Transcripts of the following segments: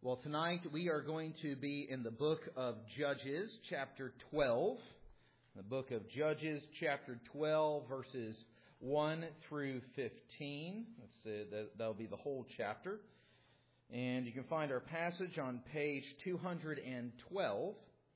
Well, tonight we are going to be in the book of Judges, chapter 12. The book of Judges, chapter 12, verses 1 through 15. That'll be the whole chapter. And you can find our passage on page 212.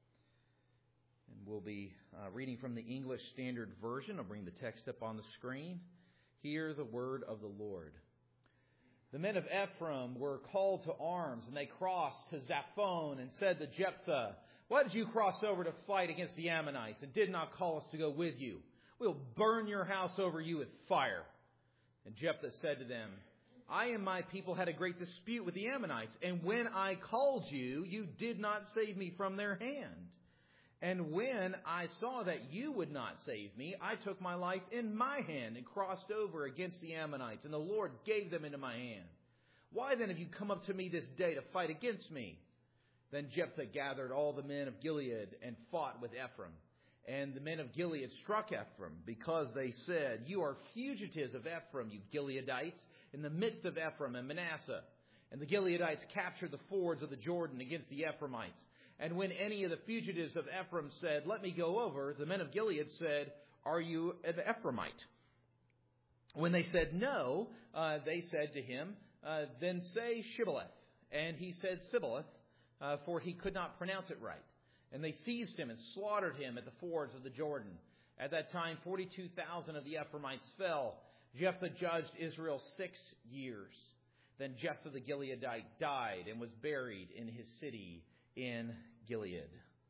And we'll be reading from the English Standard Version. I'll bring the text up on the screen. Hear the word of the Lord. The men of Ephraim were called to arms, and they crossed to Zaphon and said to Jephthah, "Why did you cross over to fight against the Ammonites and did not call us to go with you? We'll burn your house over you with fire." And Jephthah said to them, "I and my people had a great dispute with the Ammonites, and when I called you, you did not save me from their hand. And when I saw that you would not save me, I took my life in my hand and crossed over against the Ammonites, and the Lord gave them into my hand. Why then have you come up to me this day to fight against me?" Then Jephthah gathered all the men of Gilead and fought with Ephraim. And the men of Gilead struck Ephraim, because they said, "You are fugitives of Ephraim, you Gileadites, in the midst of Ephraim and Manasseh." And the Gileadites captured the fords of the Jordan against the Ephraimites. And when any of the fugitives of Ephraim said, "Let me go over," the men of Gilead said, "Are you an Ephraimite?" When they said no, they said to him, "Then say Shibboleth." And he said Sibboleth, for he could not pronounce it right. And they seized him and slaughtered him at the fords of the Jordan. At that time, 42,000 of the Ephraimites fell. Jephthah judged Israel 6 years. Then Jephthah the Gileadite died and was buried in his city in Gilead.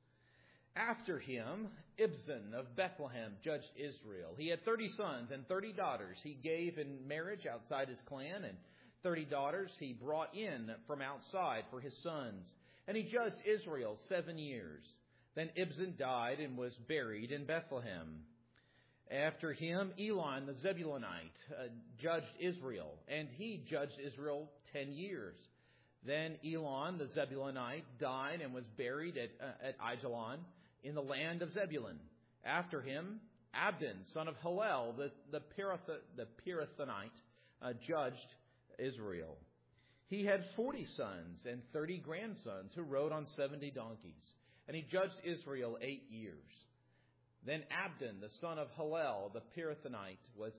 After him, Ibzan of Bethlehem judged Israel. He had 30 sons and 30 daughters he gave in marriage outside his clan, and 30 daughters he brought in from outside for his sons. And he judged Israel 7 years. Then Ibzan died and was buried in Bethlehem. After him, Elon the Zebulunite judged Israel, and he judged Israel 10 years. Then Elon the Zebulunite died and was buried at Aijalon in the land of Zebulun. After him, Abdon, son of Hillel, the Pirathonite, judged Israel. He had 40 sons and 30 grandsons who rode on 70 donkeys, and he judged Israel 8 years. Then Abdon, the son of Hillel, the Pirathonite,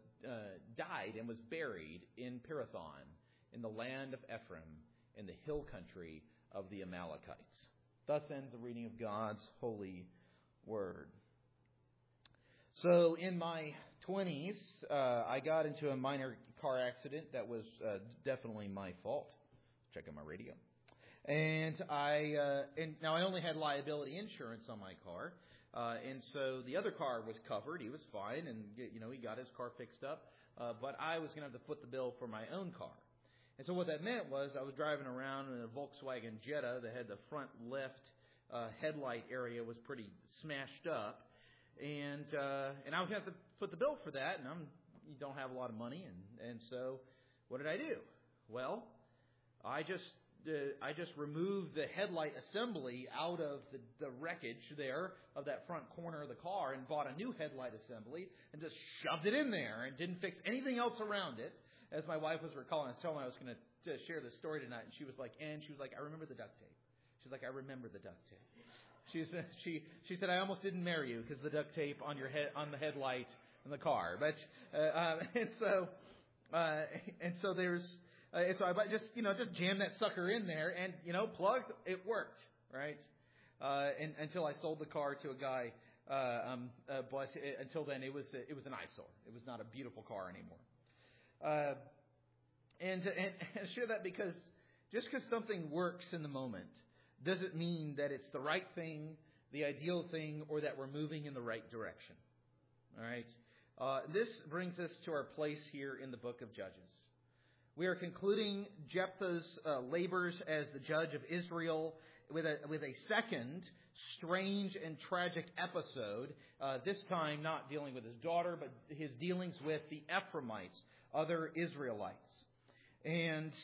died and was buried in Pirathon in the land of Ephraim, in the hill country of the Amalekites. Thus ends the reading of God's holy word. So in my 20s, I got into a minor car accident that was definitely my fault. Checking my radio. And now I only had liability insurance on my car. And so the other car was covered. He was fine, and he got his car fixed up. But I was going to have to foot the bill for my own car. And so what that meant was I was driving around in a Volkswagen Jetta that had the front left headlight area was pretty smashed up. And I was going to have to foot the bill for that, and you don't have a lot of money. And so what did I do? Well, I just removed the headlight assembly out of the wreckage there of that front corner of the car and bought a new headlight assembly and just shoved it in there and didn't fix anything else around it. As my wife was recalling, I was telling her I was going to share this story tonight, and she was like, "I remember the duct tape." She's like, "I remember the duct tape." She said, "I almost didn't marry you because the duct tape on your head, on the headlight in the car." But and so I just jammed that sucker in there and plugged. It worked, right? And until I sold the car to a guy, but until then it was an eyesore. It was not a beautiful car anymore. And share that because just because something works in the moment doesn't mean that it's the right thing, the ideal thing, or that we're moving in the right direction. All right. This brings us to our place here in the book of Judges. We are concluding Jephthah's labors as the judge of Israel with a second strange and tragic episode. This time not dealing with his daughter, but his dealings with the Ephraimites, other Israelites, and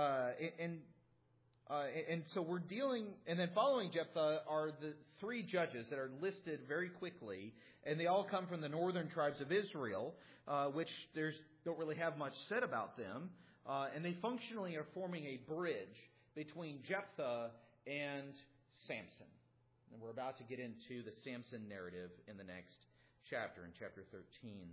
so we're dealing. And then following Jephthah are the 3 judges that are listed very quickly, and they all come from the northern tribes of Israel, which don't really have much said about them, and they functionally are forming a bridge between Jephthah and Samson. And we're about to get into the Samson narrative in the next chapter, in chapter 13.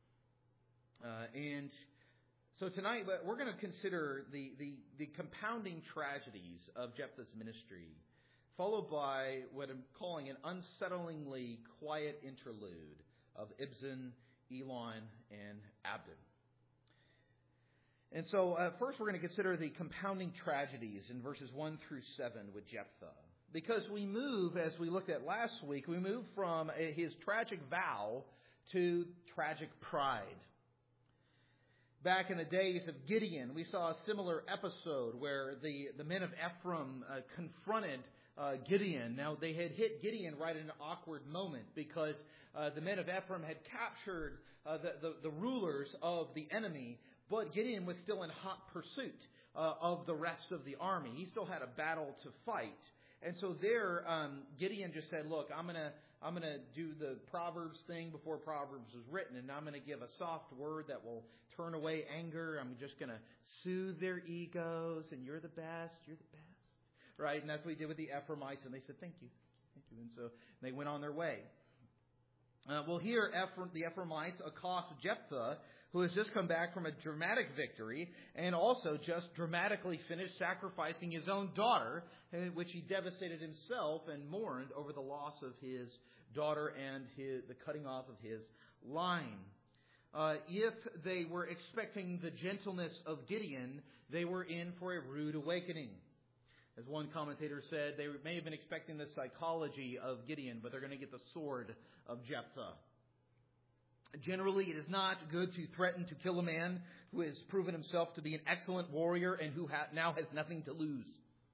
And so tonight we're going to consider the compounding tragedies of Jephthah's ministry, followed by what I'm calling an unsettlingly quiet interlude of Ibzan, Elon, and Abdon. And so first we're going to consider the compounding tragedies in verses 1 through 7 with Jephthah. Because we move, as we looked at last week, we move from his tragic vow to tragic pride. Back in the days of Gideon, we saw a similar episode where the men of Ephraim confronted Gideon. Now, they had hit Gideon right in an awkward moment because the men of Ephraim had captured the rulers of the enemy, but Gideon was still in hot pursuit of the rest of the army. He still had a battle to fight. And so there, Gideon just said, look, I'm gonna do the Proverbs thing before Proverbs was written, and I'm going to give a soft word that will turn away anger. I'm just going to soothe their egos, and you're the best, right? And that's what he did with the Ephraimites, and they said, thank you. And so they went on their way. Well, here the Ephraimites accost Jephthah, who has just come back from a dramatic victory and also just dramatically finished sacrificing his own daughter, which he devastated himself and mourned over the loss of his daughter and the cutting off of his line. If they were expecting the gentleness of Gideon, they were in for a rude awakening. As one commentator said, they may have been expecting the psychology of Gideon, but they're going to get the sword of Jephthah. Generally, it is not good to threaten to kill a man who has proven himself to be an excellent warrior and who now has nothing to lose.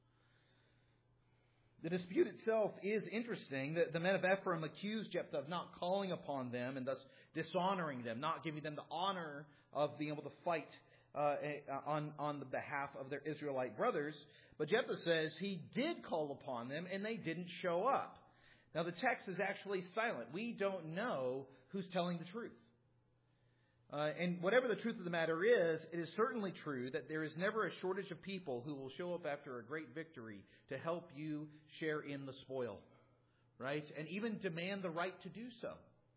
The dispute itself is interesting. The men of Ephraim accused Jephthah of not calling upon them and thus dishonoring them, not giving them the honor of being able to fight on the behalf of their Israelite brothers. But Jephthah says he did call upon them and they didn't show up. Now the text is actually silent. We don't know who's telling the truth. And whatever the truth of the matter is, it is certainly true that there is never a shortage of people who will show up after a great victory to help you share in the spoil, right? And even demand the right to do so.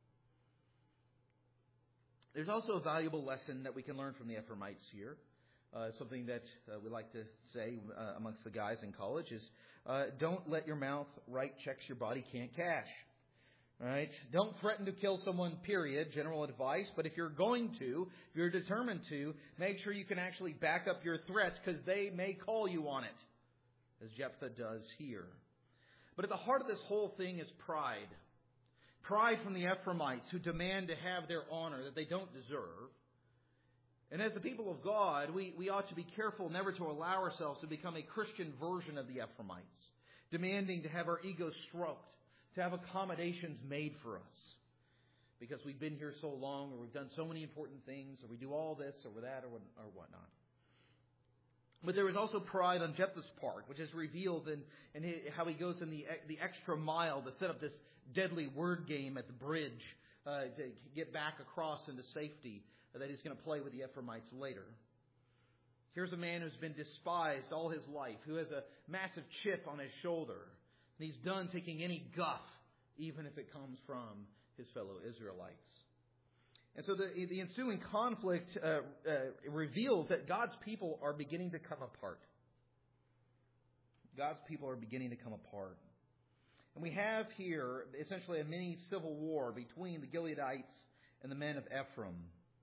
There's also a valuable lesson that we can learn from the Ephraimites here. Something that we like to say amongst the guys in college is, don't let your mouth write checks your body can't cash. Right? Don't threaten to kill someone, period. General advice. But if you're determined to, make sure you can actually back up your threats because they may call you on it, as Jephthah does here. But at the heart of this whole thing is pride. Pride from the Ephraimites who demand to have their honor that they don't deserve. And as the people of God, we ought to be careful never to allow ourselves to become a Christian version of the Ephraimites, demanding to have our egos stroked, to have accommodations made for us because we've been here so long, or we've done so many important things, or we do all this or that or whatnot. But there is also pride on Jephthah's part, which is revealed in how he goes in the extra mile to set up this deadly word game at the bridge to get back across into safety that he's going to play with the Ephraimites later. Here's a man who's been despised all his life, who has a massive chip on his shoulder. And he's done taking any guff, even if it comes from his fellow Israelites. And so the ensuing conflict reveals that God's people are beginning to come apart. God's people are beginning to come apart. And we have here essentially a mini civil war between the Gileadites and the men of Ephraim.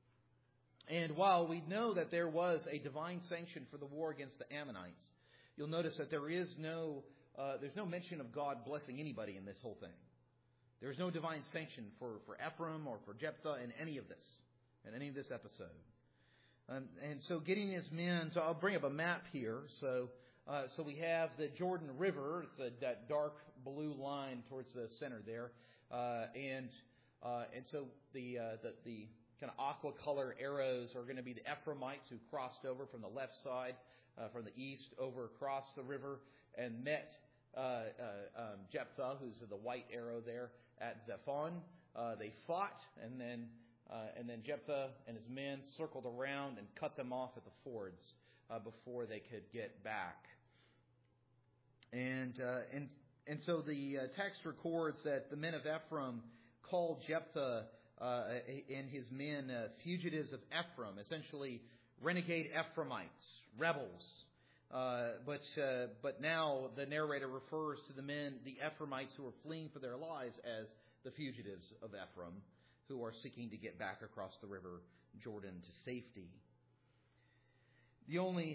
And while we know that there was a divine sanction for the war against the Ammonites, you'll notice that there's no mention of God blessing anybody in this whole thing. There's no divine sanction for Ephraim or for Jephthah in any of this episode. And so getting his men, so I'll bring up a map here. So we have the Jordan River. It's that dark blue line towards the center there. And so the kind of aqua color arrows are going to be the Ephraimites who crossed over from the left side, from the east over across the river and met Jephthah, who's the white arrow there, at Zephon. They fought, and then Jephthah and his men circled around and cut them off at the fords before they could get back. And so the text records that the men of Ephraim called Jephthah and his men fugitives of Ephraim, essentially renegade Ephraimites, rebels. But now the narrator refers to the men, the Ephraimites who are fleeing for their lives, as the fugitives of Ephraim, who are seeking to get back across the river Jordan to safety. The only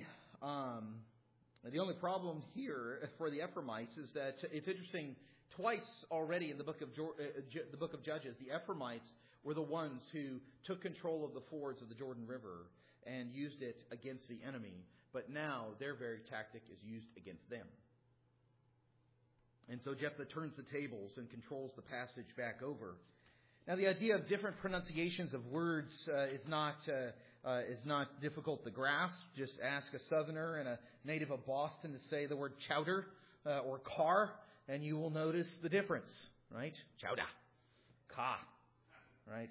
problem here for the Ephraimites is that it's interesting. Twice already in the book of Judges, the Ephraimites were the ones who took control of the fords of the Jordan River and used it against the enemy. But now their very tactic is used against them. And so Jephthah turns the tables and controls the passage back over. Now, the idea of different pronunciations of words is not difficult to grasp. Just ask a Southerner and a native of Boston to say the word chowder or car, and you will notice the difference, right? Chowder, car, right?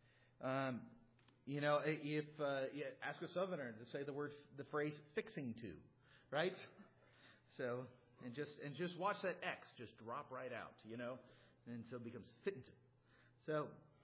If ask a Southerner to say the phrase fixing to, right? So and just watch that X just drop right out, and so it becomes fitting to. So,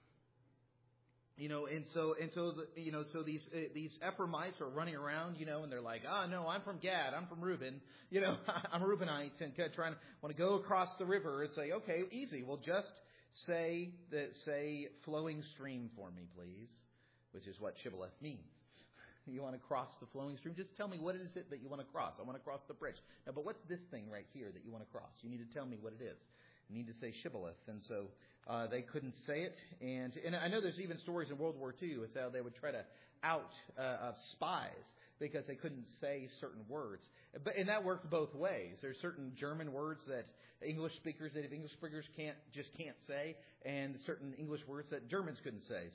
so these Ephraimites are running around, and they're like, no, I'm from Gad, I'm from Reuben, I'm a Reubenite, and want to go across the river and say, okay, easy, well, just say flowing stream for me, please, which is what Shibboleth means. You want to cross the flowing stream? Just tell me what is it that you want to cross. I want to cross the bridge. Now, but what's this thing right here that you want to cross? You need to tell me what it is. You need to say Shibboleth. And so they couldn't say it. And I know there's even stories in World War II as how they would try to out spies because they couldn't say certain words. And that worked both ways. There's certain German words that native English speakers can't say, and certain English words that Germans couldn't say.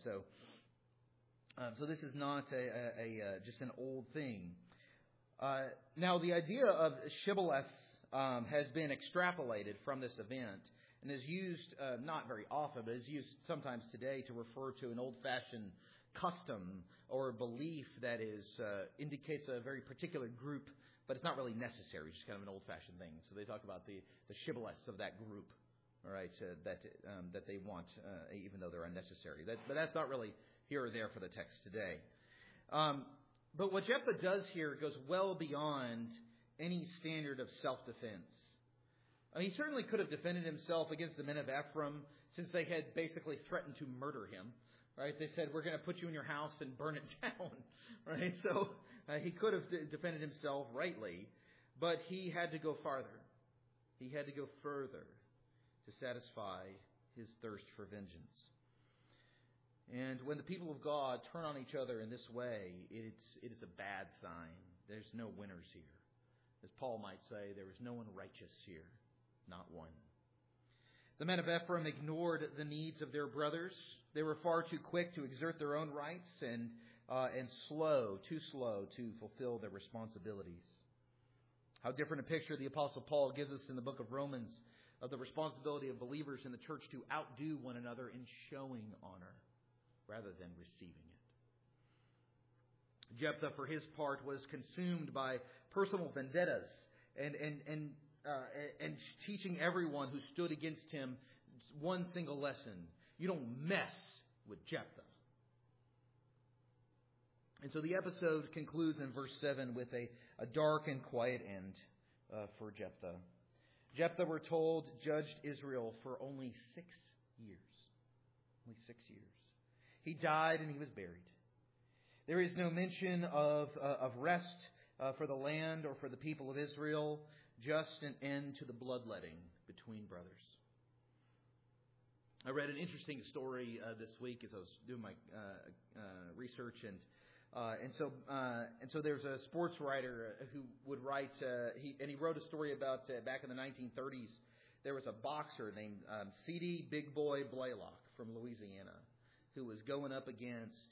So this is not just an old thing. Now, the idea of Shibboleth has been extrapolated from this event and is used not very often, but is used sometimes today to refer to an old-fashioned custom or belief that indicates a very particular group, but it's not really necessary. It's just kind of an old-fashioned thing. So they talk about the shibboleths of that group, all right, that they want, even though they're unnecessary. But that's not really here or there for the text today. But what Jephthah does here goes well beyond any standard of self-defense. He certainly could have defended himself against the men of Ephraim, since they had basically threatened to murder him. Right? They said, we're going to put you in your house and burn it down. Right? So he could have defended himself rightly, but he had to go farther. He had to go further to satisfy his thirst for vengeance. And when the people of God turn on each other in this way, it is a bad sign. There's no winners here. As Paul might say, there is no one righteous here, not one. The men of Ephraim ignored the needs of their brothers. They were far too quick to exert their own rights and too slow to fulfill their responsibilities. How different a picture the Apostle Paul gives us in the book of Romans of the responsibility of believers in the church to outdo one another in showing honor rather than receiving it. Jephthah, for his part, was consumed by personal vendettas and teaching everyone who stood against him one single lesson: you don't mess with Jephthah. And so the episode concludes in verse 7 with a dark and quiet end for Jephthah. Jephthah, we're told, judged Israel for only 6 years. Only 6 years. He died and he was buried. There is no mention of rest for the land or for the people of Israel, just an end to the bloodletting between brothers. I read an interesting story this week as I was doing my research, and so there's a sports writer who would write. He wrote a story about back in the 1930s. There was a boxer named C.D. Big Boy Blaylock from Louisiana who was going up against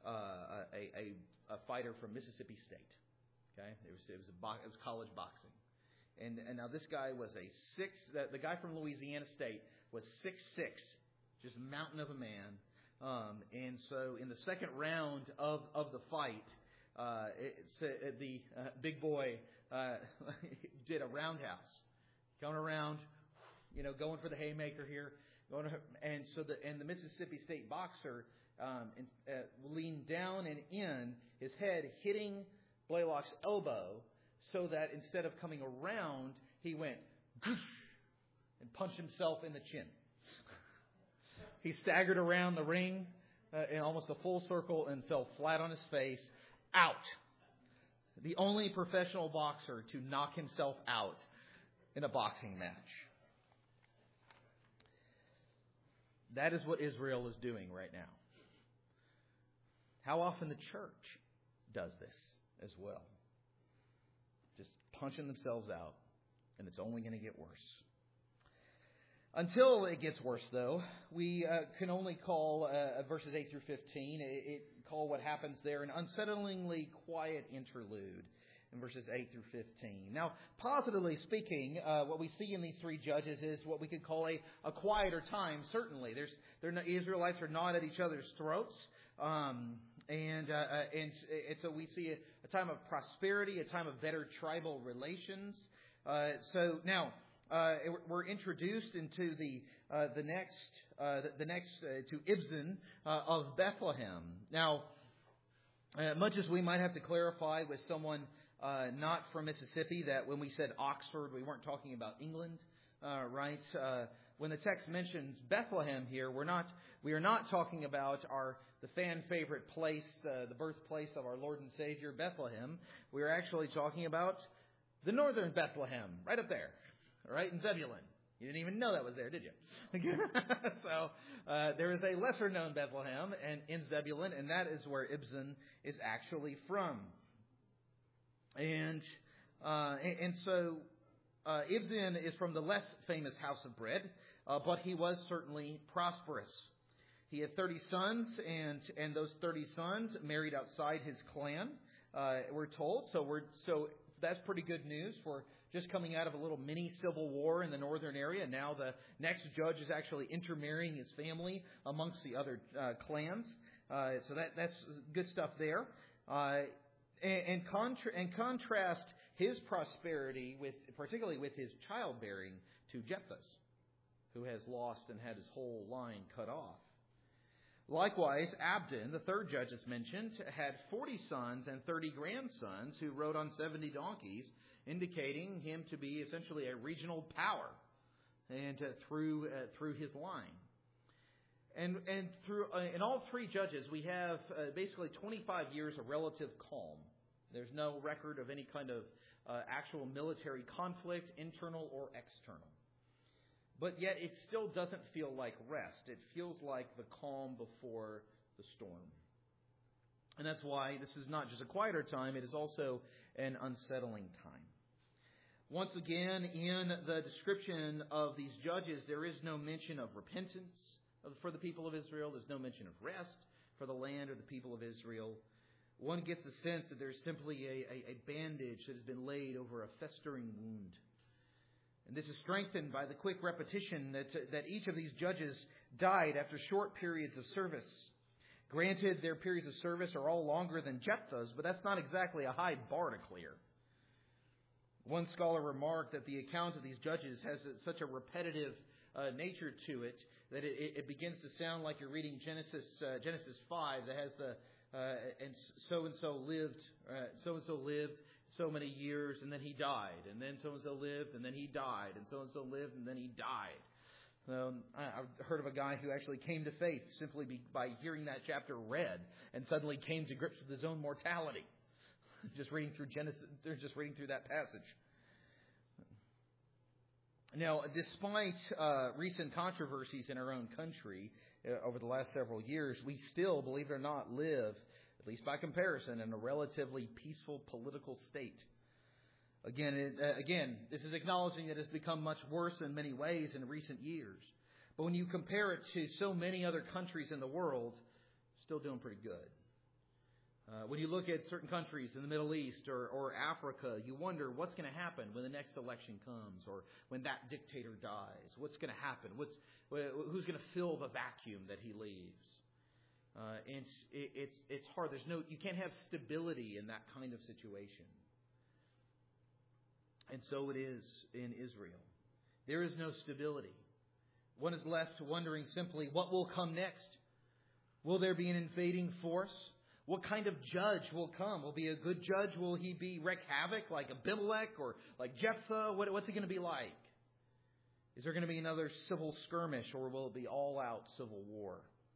a fighter from Mississippi State. Okay, it was college boxing, and now this guy was the guy from Louisiana State was 6'6", just a mountain of a man. And so in the second round of the fight, the big boy did a roundhouse going around, going for the haymaker here. And the Mississippi State boxer leaned down and in, his head hitting Blaylock's elbow, so that instead of coming around, he went and punched himself in the chin. He staggered around the ring in almost a full circle and fell flat on his face, out. The only professional boxer to knock himself out in a boxing match. That is what Israel is doing right now. How often the church does this as well. Just punching themselves out, and it's only going to get worse. Until it gets worse, though, we can only call verses 8 through 15, call what happens there an unsettlingly quiet interlude in verses 8 through 15. Now, positively speaking, what we see in these three judges is what we could call a quieter time, certainly. Israelites are not at each other's throats. And so we see a time of prosperity, a time of better tribal relations. So now we're introduced into the next to Ibzan of Bethlehem. Now, much as we might have to clarify with someone not from Mississippi that when we said Oxford, we weren't talking about England, right? When the text mentions Bethlehem here, we are not talking about the fan favorite place, the birthplace of our Lord and Savior, Bethlehem. We are actually talking about the northern Bethlehem, right up there, right in Zebulun. You didn't even know that was there, did you? So there is a lesser known Bethlehem and in Zebulun, and that is where Ibzan is actually from. And so Ibzan is from the less famous house of bread, but he was certainly prosperous. He had 30 sons, and those 30 sons married outside his clan, we're told. So that's pretty good news for just coming out of a little mini civil war in the northern area. Now the next judge is actually intermarrying his family amongst the other clans. So that's good stuff there. And contrast his prosperity particularly with his childbearing to Jephthah's, who has lost and had his whole line cut off. Likewise, Abdon, the third judge as mentioned, had 40 sons and 30 grandsons who rode on 70 donkeys, indicating him to be essentially a regional power, and through his line. And through in all three judges, we have basically 25 years of relative calm. There's no record of any kind of actual military conflict, internal or external. But yet it still doesn't feel like rest. It feels like the calm before the storm. And that's why this is not just a quieter time, it is also an unsettling time. Once again, in the description of these judges, there is no mention of repentance for the people of Israel. There's no mention of rest for the land or the people of Israel. One gets the sense that there's simply a bandage that has been laid over a festering wound. And this is strengthened by the quick repetition that each of these judges died after short periods of service. Granted, their periods of service are all longer than Jephthah's, but that's not exactly a high bar to clear. One scholar remarked that the account of these judges has such a repetitive nature to it that it begins to sound like you're reading Genesis 5 that has and so lived so many years, and then he died, and then so-and-so lived, and then he died, and so-and-so lived, and then he died. I heard of a guy who actually came to faith simply by hearing that chapter read, and suddenly came to grips with his own mortality, just reading through Genesis, just reading through that passage. Now, despite recent controversies in our own country over the last several years, we still, believe it or not, live, at least by comparison, in a relatively peaceful political state. Again, this is acknowledging that it's become much worse in many ways in recent years. But when you compare it to so many other countries in the world, still doing pretty good. When you look at certain countries in the Middle East or Africa, you wonder what's going to happen when the next election comes, or when that dictator dies. What's going to happen? Who's going to fill the vacuum that he leaves? And it's hard. You can't have stability in that kind of situation. And so it is in Israel. There is no stability. One is left wondering simply, what will come next? Will there be an invading force? What kind of judge will come? Will he be a good judge? Will he wreak havoc like Abimelech or like Jephthah? What's he going to be like? Is there going to be another civil skirmish, or will it be all-out civil war?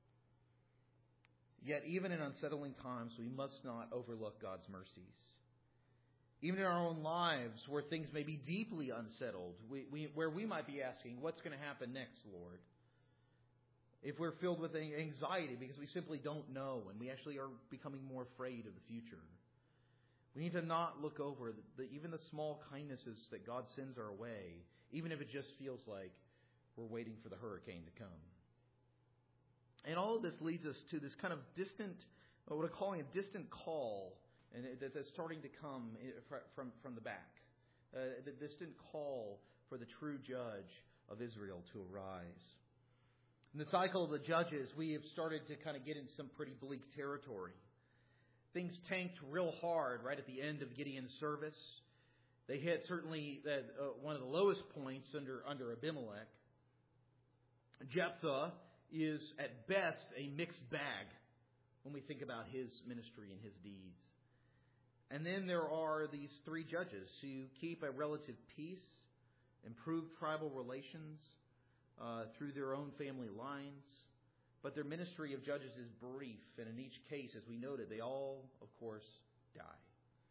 Yet, even in unsettling times, we must not overlook God's mercies. Even in our own lives, where things may be deeply unsettled, where we might be asking, what's going to happen next, Lord? If we're filled with anxiety because we simply don't know and we actually are becoming more afraid of the future, we need to not look over even the small kindnesses that God sends our way, even if it just feels like we're waiting for the hurricane to come. And all of this leads us to this kind of distant, what we're calling a distant call, and that's starting to come from the back. The distant call for the true judge of Israel to arise. In the cycle of the judges, we have started to kind of get in some pretty bleak territory. Things tanked real hard right at the end of Gideon's service. They hit certainly one of the lowest points under Abimelech. Jephthah is at best a mixed bag when we think about his ministry and his deeds. And then there are these three judges who keep a relative peace, improve tribal relations through their own family lines. But their ministry of judges is brief, and in each case, as we noted, they all, of course, die.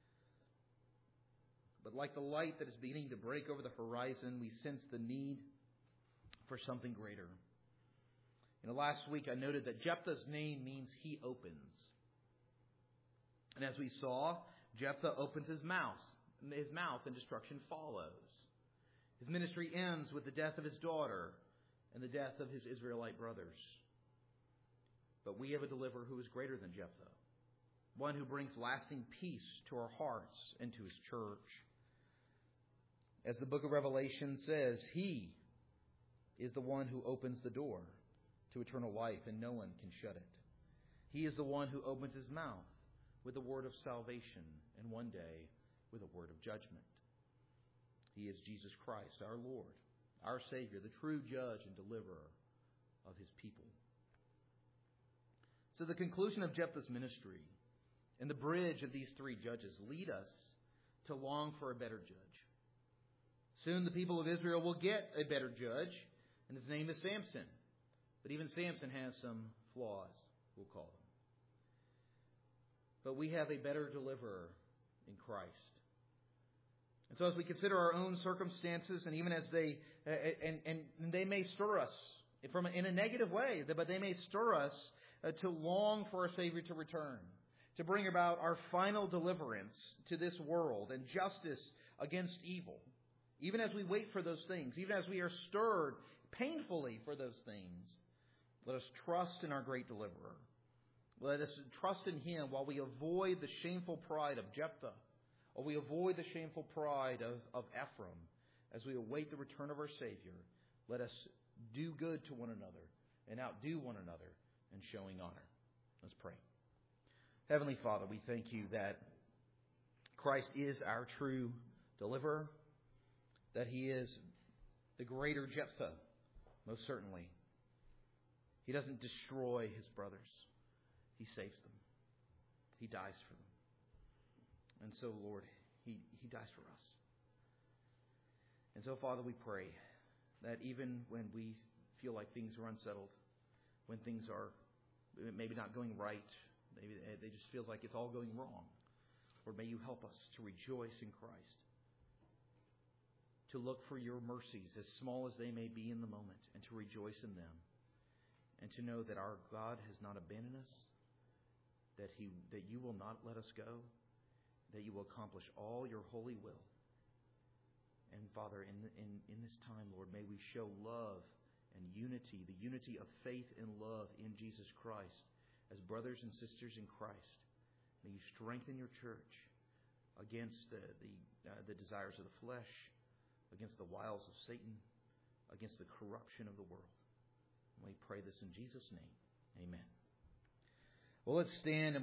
But like the light that is beginning to break over the horizon, we sense the need for something greater. Last week I noted that Jephthah's name means he opens. And as we saw, Jephthah opens his mouth and destruction follows. His ministry ends with the death of his daughter and the death of his Israelite brothers. But we have a deliverer who is greater than Jephthah, one who brings lasting peace to our hearts and to his church. As the book of Revelation says, he is the one who opens the door to eternal life, and no one can shut it. He is the one who opens his mouth with the word of salvation, and one day with a word of judgment. He is Jesus Christ, our Lord, our Savior, the true judge and deliverer of his people. So the conclusion of Jephthah's ministry and the bridge of these three judges lead us to long for a better judge. Soon the people of Israel will get a better judge, and his name is Samson. But even Samson has some flaws, we'll call them. But we have a better deliverer in Christ. And so as we consider our own circumstances, and even as they may stir us in a negative way, but they may stir us to long for our Savior to return, to bring about our final deliverance to this world and justice against evil. Even as we wait for those things, even as we are stirred painfully for those things, let us trust in our great deliverer. Let us trust in him while we avoid the shameful pride of Jephthah, or we avoid the shameful pride of Ephraim. As we await the return of our Savior, let us do good to one another and outdo one another in showing honor. Let's pray. Heavenly Father, we thank you that Christ is our true deliverer, that he is the greater Jephthah, most certainly. He doesn't destroy his brothers. He saves them. He dies for them. And so, Lord, he dies for us. And so, Father, we pray that even when we feel like things are unsettled, when things are maybe not going right, maybe it just feels like it's all going wrong, Lord, may you help us to rejoice in Christ, to look for your mercies, as small as they may be in the moment, and to rejoice in them, and to know that our God has not abandoned us, that you will not let us go, that you will accomplish all your holy will. And Father, in this time, Lord, may we show love and unity, the unity of faith and love in Jesus Christ, as brothers and sisters in Christ. May you strengthen your church against the desires of the flesh, against the wiles of Satan, against the corruption of the world. And we pray this in Jesus' name. Amen. Well, let's stand and